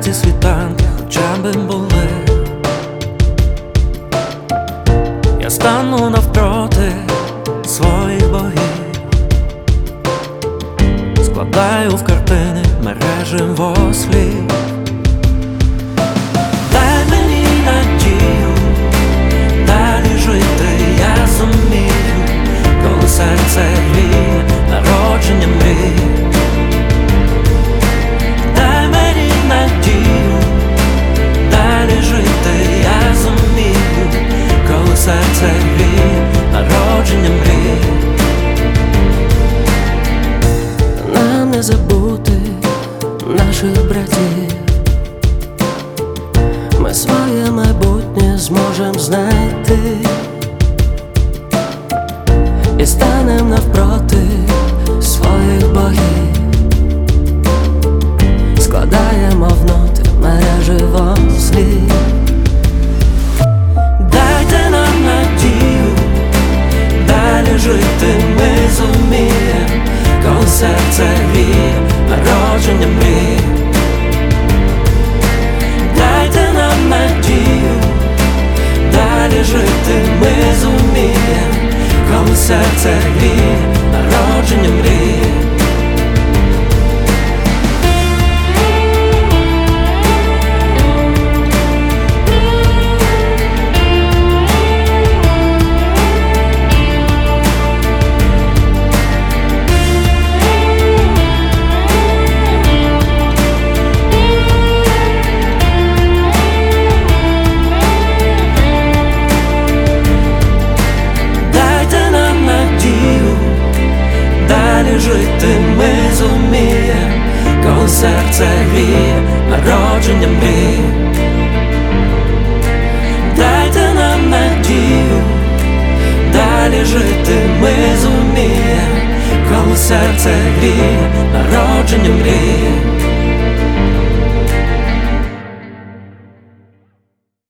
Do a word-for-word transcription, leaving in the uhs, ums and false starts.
ці світанки хоча би були. Я стану навпроти своїх богів, складаю в картини мережево слів. Дай мені надію далі жити, я зумію, коли серце гріє народження мрій. Дай мені надію далі жити, я зумію, коли серце гріє народження мрій. Нам не забути наших братів, ми своє майбутнє зможем знайти і станем навпроти своїх богів, складаємо в ноти мережево слів. Дайте нам надію далі жити, ми зумієм, коли серце гріє народження мрій. Дайте нам надію далі жити, ми зумієм, коли серце гріє народження мрій. Жити ми зумієм, коли серце гріє народження мрій. Дайте нам надію далі жити, ми зумієм, коли серце гріє народження мрій.